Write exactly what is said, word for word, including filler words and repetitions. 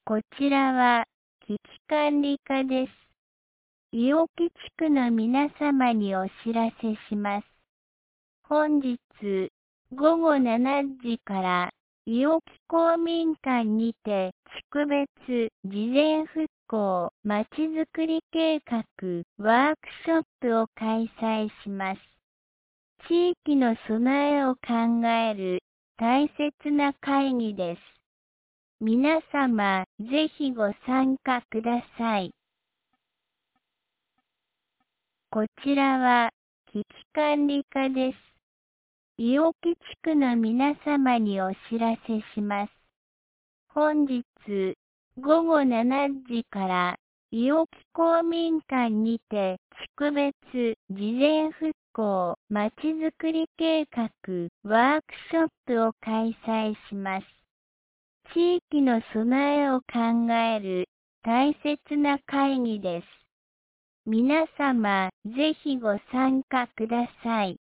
こちらは危機管理課です。伊沖地区の皆様にお知らせします。本日ごごしちじから伊沖公民館にて地区別事前復興まちづくり計画ワークショップを開催します。地域の備えを考える大切な会議です。皆様、ぜひご参加ください。こちらは危機管理課です。伊沖地区の皆様にお知らせします。本日ごごしちじから伊沖公民館にて地区別事前復興まちづくり計画ワークショップを開催します。地域の備えを考える大切な会議です。皆様、ぜひご参加ください。